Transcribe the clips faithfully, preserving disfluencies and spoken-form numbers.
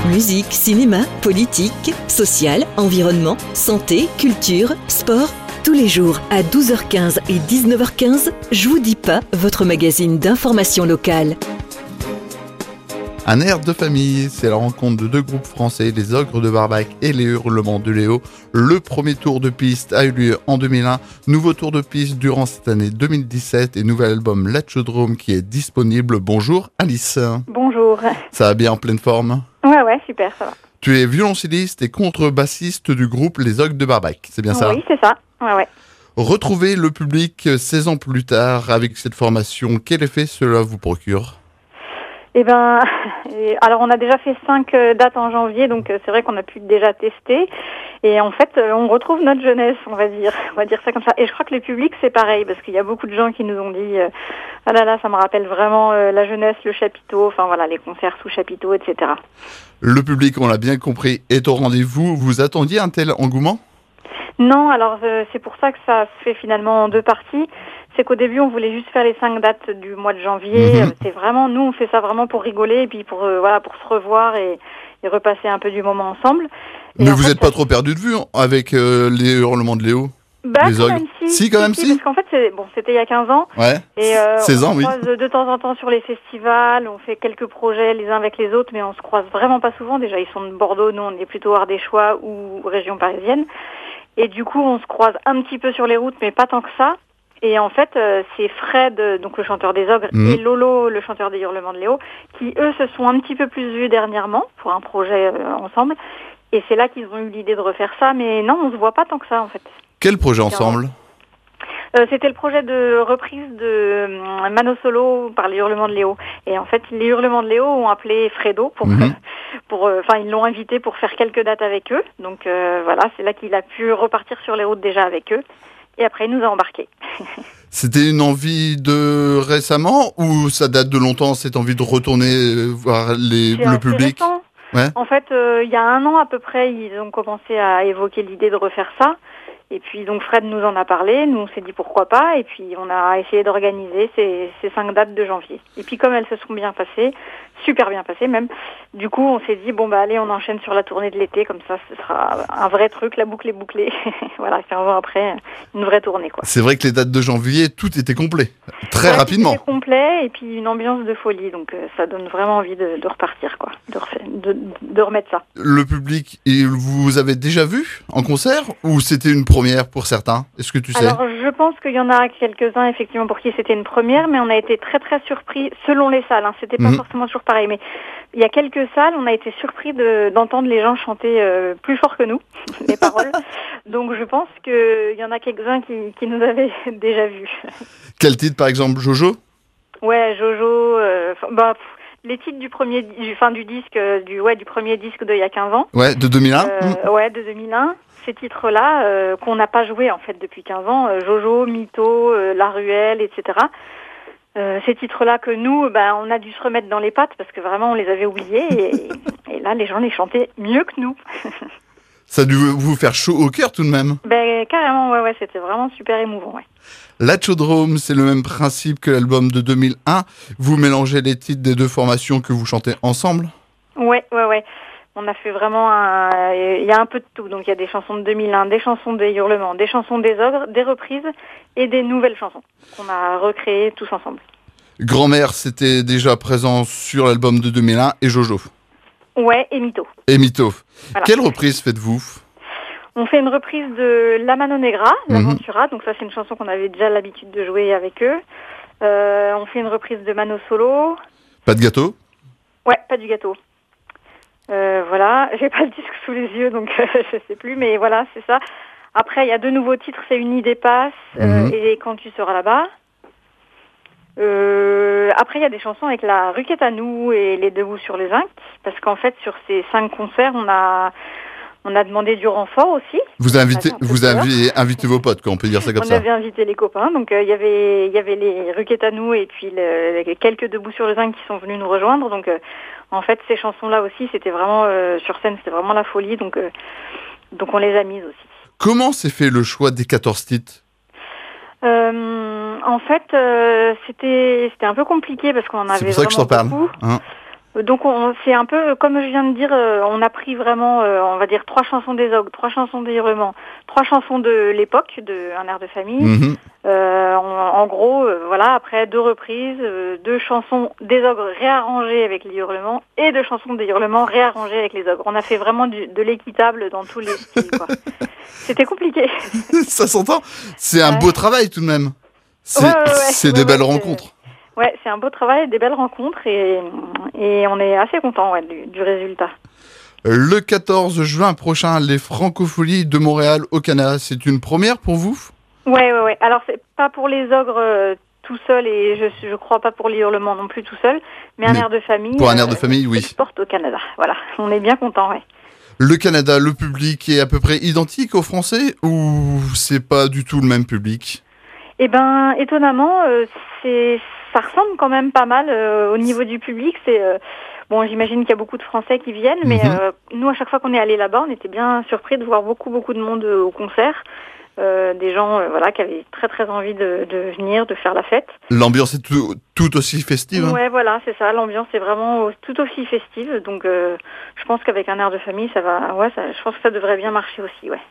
Musique, cinéma, politique, social, environnement, santé, culture, sport. Tous les jours à douze heures quinze et dix-neuf heures quinze, Je vous dis pas, votre magazine d'information locale. Un air de famille, c'est la rencontre de deux groupes français, les Ogres de Barbac et les Hurlements de Léo. Le premier tour de piste a eu lieu en deux mille un, nouveau tour de piste durant cette année deux mille dix-sept et nouvel album Latchodrome qui est disponible. Bonjour Alice. Bonjour. Ça va bien, en pleine forme? Ouais, ouais, super, ça va. Tu es violoncelliste et contrebassiste du groupe Les Ogres de Barbac, c'est bien ça? Oui, c'est ça, ouais, ouais. Retrouver le public seize ans plus tard avec cette formation, quel effet cela vous procure? Eh ben, alors on a déjà fait cinq dates en janvier, donc c'est vrai qu'on a pu déjà tester. Et en fait, on retrouve notre jeunesse, on va dire, on va dire ça comme ça. Et je crois que le public c'est pareil, parce qu'il y a beaucoup de gens qui nous ont dit, euh, ah là là, ça me rappelle vraiment euh, la jeunesse, le chapiteau, enfin voilà, les concerts sous chapiteau, et cetera. Le public, on l'a bien compris, est au rendez-vous. Vous attendiez un tel engouement? Non, alors euh, c'est pour ça que ça se fait finalement en deux parties. C'est qu'au début, on voulait juste faire les cinq dates du mois de janvier. Mmh. C'est vraiment, nous, on fait ça vraiment pour rigoler et puis pour euh, voilà, pour se revoir et, et repasser un peu du moment ensemble. Et Mais vous n'êtes fait, pas trop perdu de vue avec euh, les Hurlements de Léo? Bah, les quand Ogres. même, si. Si, quand si, même, si. si. Parce qu'en fait, c'est, bon, c'était il y a quinze ans. Ouais. Et euh, seize ans, on oui. se croise de temps en temps sur les festivals. On fait quelques projets les uns avec les autres, mais on se croise vraiment pas souvent. Déjà, ils sont de Bordeaux. Nous, on est plutôt ardéchois ou région parisienne. Et du coup, on se croise un petit peu sur les routes, mais pas tant que ça. Et en fait, euh, c'est Fred, donc le chanteur des Ogres, mmh. et Lolo, le chanteur des Hurlements de Léo, qui eux se sont un petit peu plus vus dernièrement pour un projet euh, ensemble. Et c'est là qu'ils ont eu l'idée de refaire ça, mais non, on se voit pas tant que ça en fait. Quel projet ensemble? euh, C'était le projet de reprise de euh, Mano Solo par les Hurlements de Léo. Et en fait, les Hurlements de Léo ont appelé Fredo pour, mmh. pour, enfin, euh, ils l'ont invité pour faire quelques dates avec eux. Donc euh, voilà, c'est là qu'il a pu repartir sur les routes déjà avec eux. Et après, il nous a embarqués. C'était une envie de récemment ou ça date de longtemps, cette envie de retourner voir les, le public? Ouais. En fait, euh, il y a un an à peu près, ils ont commencé à évoquer l'idée de refaire ça. Et puis donc Fred nous en a parlé, nous on s'est dit pourquoi pas, et puis on a essayé d'organiser ces, ces cinq dates de janvier. Et puis comme elles se sont bien passées, super bien passées même, du coup on s'est dit bon bah allez on enchaîne sur la tournée de l'été, comme ça ce sera un vrai truc, la boucle est bouclée. Voilà, quinze ans après, une vraie tournée quoi. C'est vrai que les dates de janvier, tout était complet, très ouais, rapidement. Tout était complet, et puis une ambiance de folie, donc euh, ça donne vraiment envie de, de repartir quoi, de, refaire, de, de remettre ça. Le public, vous avez déjà vu en concert ou c'était une première pour certains? Est-ce que tu sais? Alors, je pense qu'il y en a quelques-uns, effectivement, pour qui c'était une première, mais on a été très, très surpris, selon les salles, hein, c'était pas mmh. forcément toujours pareil, mais il y a quelques salles, on a été surpris de, d'entendre les gens chanter euh, plus fort que nous, les paroles. Donc, je pense qu'il y en a quelques-uns qui, qui nous avaient déjà vus. Quel titre, par exemple, Jojo? Ouais, Jojo, euh, bah... Pff, les titres du premier, du, fin, du disque, du, ouais, du premier disque d'il y a quinze ans. Ouais, de deux mille un. Euh, mmh. Ouais, de deux mille un. Ces titres-là, euh, qu'on n'a pas joué en fait depuis quinze ans, euh, Jojo, Mytho, euh, La Ruelle, et cetera. Euh, ces titres-là que nous, ben, on a dû se remettre dans les pattes parce que vraiment on les avait oubliés et, et là les gens les chantaient mieux que nous. Ça a dû vous faire chaud au cœur tout de même. Ben carrément, ouais, ouais, c'était vraiment super émouvant, ouais. Latchodrome, c'est le même principe que l'album de deux mille un. Vous mélangez les titres des deux formations que vous chantez ensemble? Ouais, ouais, ouais. On a fait vraiment un... Il y a un peu de tout. Donc il y a des chansons de deux mille un, des chansons des Hurlements, des chansons des Ogres, des reprises et des nouvelles chansons qu'on a recréées tous ensemble. Grand-mère, c'était déjà présent sur l'album de deux mille un et Jojo. Ouais, et Mytho. Et Mytho. Voilà. Quelle reprise faites-vous? On fait une reprise de La Mano Negra, l'Aventura. Mm-hmm. Donc ça, c'est une chanson qu'on avait déjà l'habitude de jouer avec eux. Euh, on fait une reprise de Mano Solo. Pas de gâteau? Ouais, pas du gâteau. Euh, voilà, j'ai pas le disque sous les yeux, donc euh, je sais plus, mais voilà, c'est ça. Après, il y a deux nouveaux titres, c'est Une idée passe euh, mm-hmm. et Quand tu seras là-bas. Euh, après, il y a des chansons avec la Ruquette à nous et Les Debout sur les Zinc, parce qu'en fait, sur ces cinq concerts, on a on a demandé du renfort aussi. Vous invitez, vous avez invité vos potes, quoi, on peut dire ça comme on ça. On avait invité les copains, donc il euh, y avait il y avait les Ruquette à nous et puis le, les quelques Debout sur les Zinc qui sont venus nous rejoindre, donc. Euh, En fait, ces chansons-là aussi, c'était vraiment, euh, sur scène, c'était vraiment la folie, donc, euh, donc on les a mises aussi. Comment s'est fait le choix des quatorze titres? euh, En fait, euh, c'était, c'était un peu compliqué parce qu'on en avait vraiment beaucoup. C'est pour ça que je t'en parle. Hein. Donc on, c'est un peu, comme je viens de dire, euh, on a pris vraiment, euh, on va dire, trois chansons des ogres, trois chansons des hurlements, trois chansons de l'époque, de Un air de famille. Mmh. Euh, en, en gros, euh, voilà, après deux reprises, euh, deux chansons des ogres réarrangées avec les hurlements et deux chansons des hurlements réarrangées avec les ogres. On a fait vraiment du, de l'équitable dans tous les styles, quoi. C'était compliqué. Ça s'entend. C'est un ouais. beau travail tout de même. C'est, ouais, ouais, ouais. c'est ouais, des ouais, belles c'est... rencontres. Ouais, c'est un beau travail, des belles rencontres et, et on est assez content ouais, du, du résultat. Le quatorze juin prochain, les Francopholies de Montréal au Canada, c'est une première pour vous ? Ouais, ouais, ouais. Alors c'est pas pour les ogres euh, tout seul et je je crois pas pour les hurlements non plus tout seul, mais un mais air de famille. Pour un air de euh, famille, oui. Exporte au Canada. Voilà, on est bien content, ouais. Le Canada, le public est à peu près identique aux Français ou c'est pas du tout le même public ? Eh ben, étonnamment, euh, c'est ça ressemble quand même pas mal euh, au niveau du public. C'est euh, bon, j'imagine qu'il y a beaucoup de Français qui viennent, mais Mhm. euh, nous, à chaque fois qu'on est allé là-bas, on était bien surpris de voir beaucoup, beaucoup de monde euh, au concert. Euh, des gens, euh, voilà, qui avaient très, très envie de, de venir, de faire la fête. L'ambiance est tout, tout aussi festive. Hein. Ouais, voilà, c'est ça. L'ambiance est vraiment euh, tout aussi festive. Donc, euh, je pense qu'avec un air de famille, ça va. Ouais, ça, je pense que ça devrait bien marcher aussi, ouais.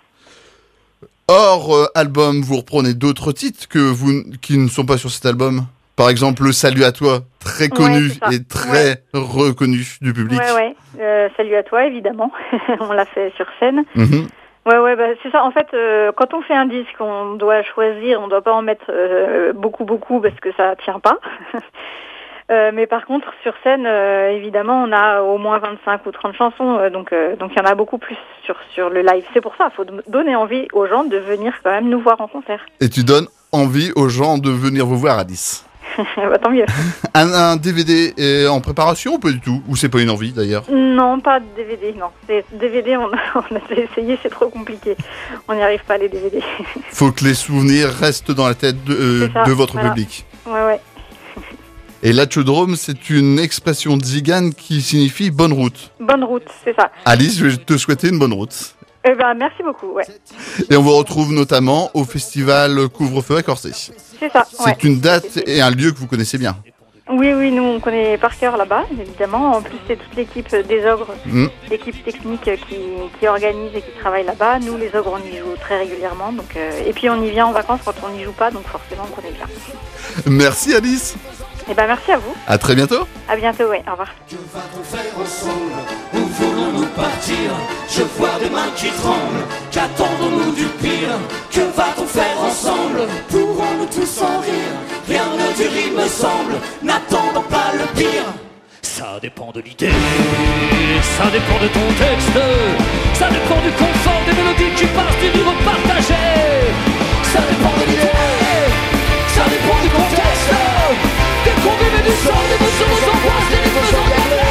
Hors euh, album, vous reprenez d'autres titres que vous, qui ne sont pas sur cet album ? Par exemple, le Salut à toi, très connu Ouais, c'est ça. et très reconnu du public. Ouais, ouais. Euh, salut à toi, évidemment. On l'a fait sur scène. Mhm. Ouais, ouais, bah, c'est ça. En fait, euh, quand on fait un disque, on doit choisir, on doit pas en mettre euh, beaucoup, beaucoup parce que ça tient pas. euh, mais par contre, sur scène, euh, évidemment, on a au moins vingt-cinq ou trente chansons, euh, donc euh, donc il y en a beaucoup plus sur sur le live. C'est pour ça, il faut d- donner envie aux gens de venir quand même nous voir en concert. Et tu donnes envie aux gens de venir vous voir, Alice. Bah, tant mieux. Un, un D V D est en préparation ou pas du tout ? Ou c'est pas une envie d'ailleurs ? Non, pas de D V D, non. C'est D V D, on a, on a essayé, c'est trop compliqué. On n'y arrive pas les D V D. Faut que les souvenirs restent dans la tête de, euh, C'est ça, de votre voilà. public. Ouais, ouais. Et l'Atchodrome, c'est une expression tzigane qui signifie bonne route. Bonne route, c'est ça. Alice, je vais te souhaiter une bonne route. Eh ben, merci beaucoup, ouais. Et on vous retrouve notamment au festival Couvre-feu à Corsé. C'est ça, ouais. C'est une date et un lieu que vous connaissez bien. Oui, oui, nous on connaît par cœur là-bas, évidemment. En plus, c'est toute l'équipe des ogres, Mm. l'équipe technique qui, qui organise et qui travaille là-bas. Nous, les ogres, on y joue très régulièrement. Donc, euh, et puis, on y vient en vacances quand on n'y joue pas, donc forcément, on connaît bien. Merci Alice. Eh ben, merci à vous. À très bientôt. À bientôt, ouais. Au revoir. Que va-t-on faire ensemble? Où voulons-nous partir? Je vois des mains qui tremblent. Qu'attendons-nous du pire? Que va-t-on faire ensemble? Pourrons-nous tous en rire? Rien ne dure, il me semble. N'attendons pas le pire. Ça dépend de l'idée, ça dépend de ton texte, ça dépend du confort des mélodies qui passent du vivre partagé. Ça dépend de l'idée, ça dépend du contexte, des convives et du sang, des émotions, des angoisses, des livres engagés.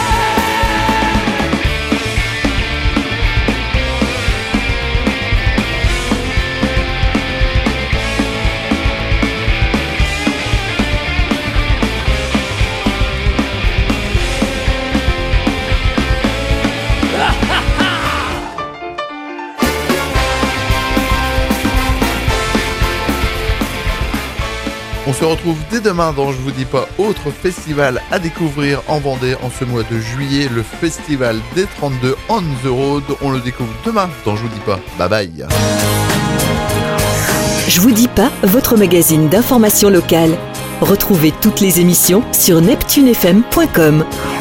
On se retrouve dès demain dans Je vous dis pas, autre festival à découvrir en Vendée en ce mois de juillet, le festival des trente-deux on the road. On le découvre demain dans Je vous dis pas. Bye bye. Je vous dis pas, votre magazine d'information locale. Retrouvez toutes les émissions sur neptune f m point com.